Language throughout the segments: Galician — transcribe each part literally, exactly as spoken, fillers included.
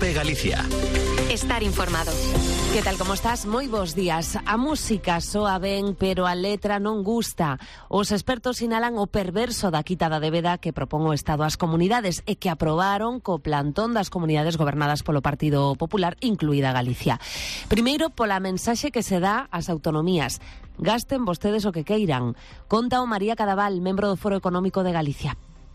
COPE Galicia. Estar informado. Que tal, como estás? Moi bons días. A música soa ben, pero a letra non gusta. Os expertos sinalan o perverso da quita da débeda que propón o Estado ás comunidades e que aprobaron co plantón das comunidades gobernadas polo Partido Popular, incluída Galicia. Primeiro, pola mensaxe que se dá ás autonomías. Gasten vostedes o que queiran. Conta o María Cadaval, membro do Foro Económico de Galicia.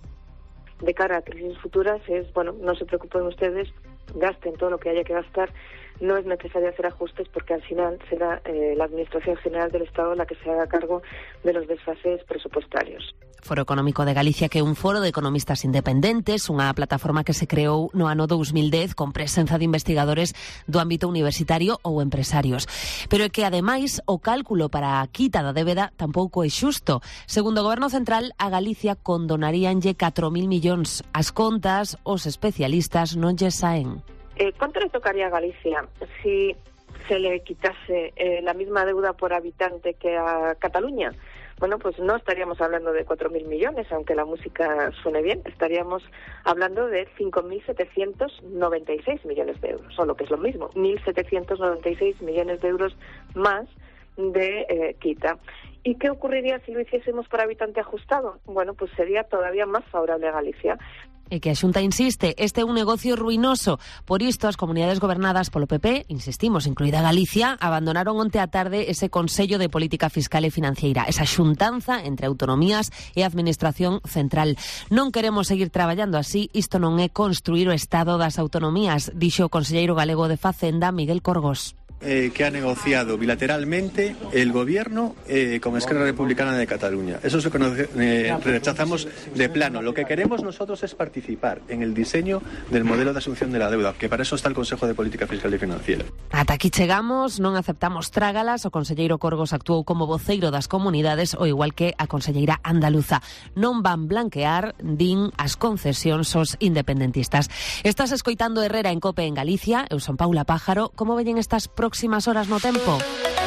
De cara a crisis futuras es, bueno, no se preocupen ustedes, gasten todo lo que haya que gastar. No es necesario hacer ajustes porque al final será eh, la Administración General del Estado la que se haga cargo de los desfases presupuestarios. Foro Económico de Galicia, que é un foro de economistas independentes, unha plataforma que se creou no ano dos mil dez con presenza de investigadores do ámbito universitario ou empresarios. Pero é que, ademais, o cálculo para a quita da débeda tampouco é xusto. Segundo o Goberno Central, a Galicia condonaríanlle catro mil millóns. As contas, os especialistas non lle saen. Eh, ¿Cuánto le tocaría a Galicia si se le quitase eh, la misma deuda por habitante que a Cataluña? Bueno, pues no estaríamos hablando de cuatro mil millones, aunque la música suene bien, estaríamos hablando de cinco mil setecientos noventa y seis millones de euros, o lo que es lo mismo, mil setecientos noventa y seis millones de euros más de eh, quita. ¿Y qué ocurriría si lo hiciésemos por habitante ajustado? Bueno, pues sería todavía más favorable a Galicia. E que a Xunta insiste, este é un negocio ruinoso. Por isto, as comunidades gobernadas polo P P, insistimos, incluída Galicia, abandonaron onte á tarde ese Consello de Política Fiscal e Financeira, esa xuntanza entre autonomías e Administración Central. Non queremos seguir traballando así, isto non é construir o Estado das autonomías, dixo o conselleiro galego de Facenda, Miguel Corgos. Eh, que ha negociado bilateralmente el gobierno eh, con Esquerra Republicana de Cataluña. Eso es lo que nos, eh, rechazamos de plano. Lo que queremos nosotros es participar en el diseño del modelo de asunción de la deuda, que para eso está el Consejo de Política Fiscal y Financiera. Ata aquí chegamos, non aceptamos trágalas. O conselleiro Corgos actuou como voceiro das comunidades, o igual que a conselleira andaluza. Non van blanquear, din, as concesións aos independentistas. Estás escoitando Herrera en COPE en Galicia. Eu son Paula Pájaro. Como veñen estas próximas horas no tempo?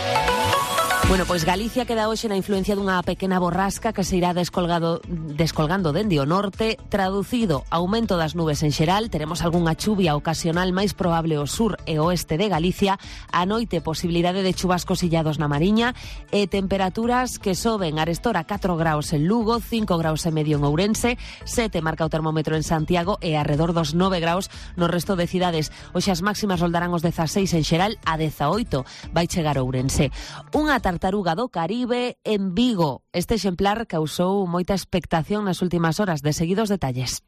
Bueno, pois Galicia queda hoxe na influencia dunha pequena borrasca que se irá descolgado, descolgando dende o norte. Traducido, aumento das nubes en xeral, teremos algunha chuvia ocasional máis probable ao sur e oeste de Galicia. A noite, posibilidade de chubascos illados na Mariña e temperaturas que soben. Arestor a catro graus en Lugo, cinco graus e medio en Ourense, sete marca o termómetro en Santiago e arredor dos nove graus no resto de cidades. Hoxe as máximas roldarán os dezaseis en xeral, a dezaoito vai chegar Ourense. Unha tartaruga do Caribe en Vigo. Este exemplar causou moita expectación nas últimas horas. De seguidos detalles.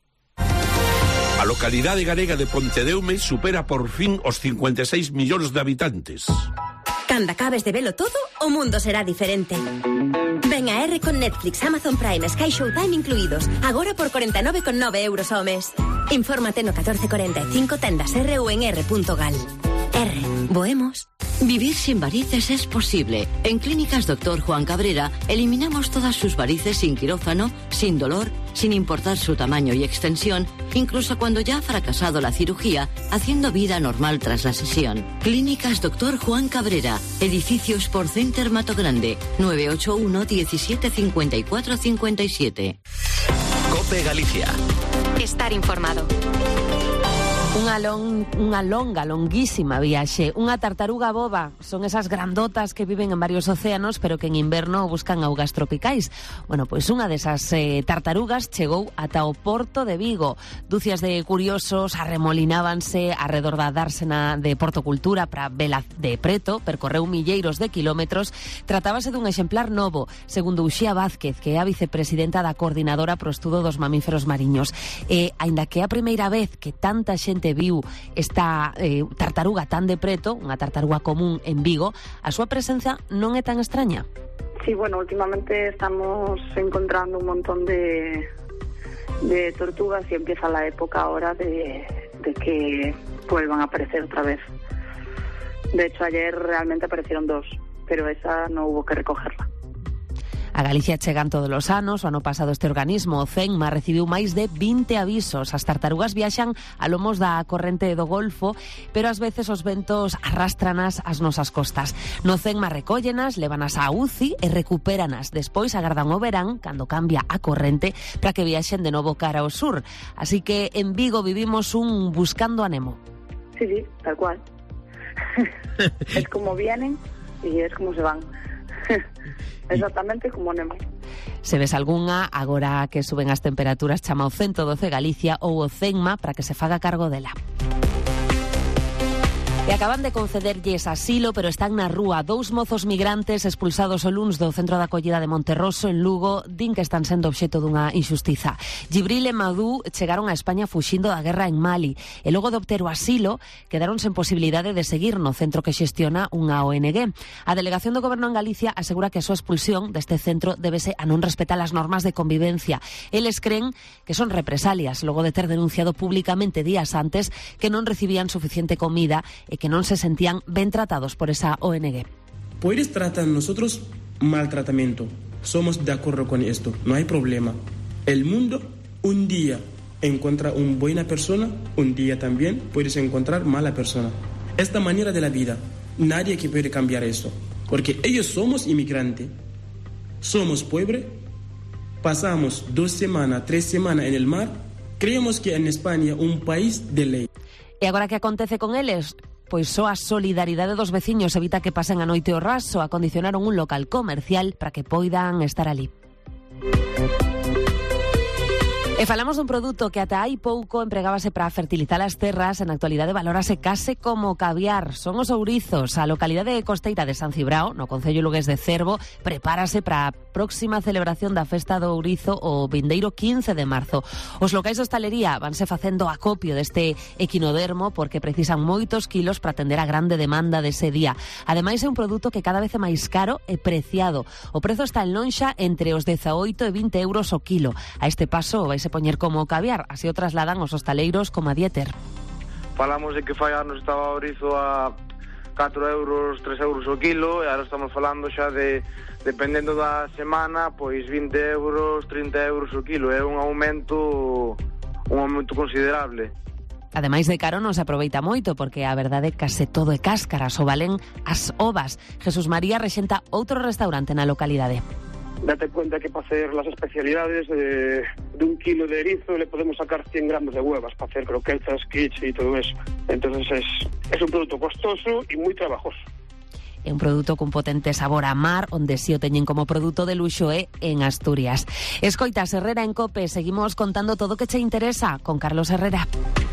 A localidade galega de Pontedeume supera por fin os cincuenta e seis millóns de habitantes. Cando acabes de velo todo, o mundo será diferente. Ven a R con Netflix, Amazon Prime, Sky Showtime incluídos. Agora por cuarenta e nove con nove euros ao mes. Infórmate no catorce cuarenta e cinco, tendas R ou en r punto gal. R, bohemos. Vivir sin varices es posible. En Clínicas Doctor Juan Cabrera eliminamos todas sus varices sin quirófano, sin dolor, sin importar su tamaño y extensión, incluso cuando ya ha fracasado la cirugía, haciendo vida normal tras la sesión. Clínicas Doctor Juan Cabrera, edificio Sport Center Mato Grande, nueve ocho uno, diecisiete, cincuenta y cuatro, cincuenta y siete. COPE Galicia. Estar informado. Unha, long, unha longa, longuísima viaxe. Unha tartaruga boba. Son esas grandotas que viven en varios océanos, pero que en inverno buscan augas tropicais. Bueno, pois unha desas eh, tartarugas chegou ata o porto de Vigo. Dúcias de curiosos arremolinábanse arredor da dársena de Porto Cultura para vela de preto, percorreu milleiros de kilómetros. Tratábase dun exemplar novo, segundo Uxía Vázquez, que é a vicepresidenta da Coordinadora pro Estudo dos Mamíferos Mariños. E, aínda que é a primeira vez que tanta xente viu esta eh, tartaruga tan de preto, unha tartaruga común en Vigo, a súa presenza non é tan extraña. Sí, bueno, últimamente estamos encontrando un montón de, de tortugas y empieza la época ahora de, de que vuelvan a aparecer otra vez. De hecho, ayer realmente aparecieron dos, pero esa no hubo que recogerla. A Galicia chegan todos os anos. O ano pasado este organismo, o CENMA, recibiu máis de vinte avisos. As tartarugas viaxan a lomos da corrente do Golfo, pero ás veces os ventos arrastranas ás nosas costas. No CENMA recóllenas, levanas á U C I e recupéranas. Despois agardan o verán, cando cambia a corrente, para que viaxen de novo cara ao sur. Así que en Vigo vivimos un buscando a Nemo. Sí, sí, tal cual. Es como vienen e es como se van. Exactamente como Nemo. Se ves algunha, agora que suben as temperaturas, chama o ciento doce Galicia ou o CENMA para que se faga cargo dela. E acaban de concederlles asilo, pero están na rúa. Dous mozos migrantes expulsados o luns do centro de acollida de Monterroso, en Lugo, din que están sendo obxecto dunha injustiza. Gibril e Madú chegaron a España fuxindo da guerra en Mali e logo de obter o asilo quedaron sen posibilidade de seguir no centro que xestiona unha O N G. A delegación do Goberno en Galicia asegura que a súa expulsión deste centro débese a non respetar as normas de convivencia. Eles creen que son represalias logo de ter denunciado públicamente días antes que non recibían suficiente comida e que non se sentían ben tratados por esa O N G. Puedes tratar nosotros maltratamiento. Somos de acuerdo con esto. No hay problema. El mundo un día encuentra una buena persona, un día también puedes encontrar mala persona. Esta manera de la vida, nadie que puede cambiar eso. Porque ellos somos inmigrantes, somos pobres, pasamos dos semanas, tres semanas en el mar, creemos que en España un país de ley. E agora que acontece con eles? Pois só a solidaridade dos veciños evita que pasen a noite o raso. Acondicionaron un local comercial para que poidan estar ali. E falamos dun produto que ata hai pouco empregábase para fertilizar as terras, en actualidade valórase case como caviar. Son os ourizos. A localidade costeira de San Cibrao, no concello lugués de Cervo, prepárase para a próxima celebración da festa do ourizo o vindeiro quince de marzo. Os locais de hostalería vanse facendo acopio deste equinodermo porque precisan moitos kilos para atender a grande demanda dese día. Ademais, é un produto que cada vez é máis caro e preciado. O prezo está en lonxa entre os dezaoito e vinte euros o kilo. A este paso vai se poñer como caviar, así o trasladan os hostaleiros como a Dieter. Falamos de que fai anos estaba o ourizo a catro euros, tres euros o kilo, e agora estamos falando xa de, dependendo da semana, pois vinte euros, trinta euros o kilo. É un aumento un aumento considerable. Ademais de caro non se aproveita moito porque a verdade case todo é cáscaras, o valen as ovas. Jesús María rexenta outro restaurante na localidade. Date cuenta que para hacer las especialidades de, de un kilo de erizo le podemos sacar cien gramos de huevas para hacer croquetas, quiche y todo eso. Entonces es, es un producto costoso y muy trabajoso. É un produto cun potente sabor a mar, onde si o teñen como produto de luxo é en Asturias. Escoitas, Herrera en Cope, seguimos contando todo o que che interesa con Carlos Herrera.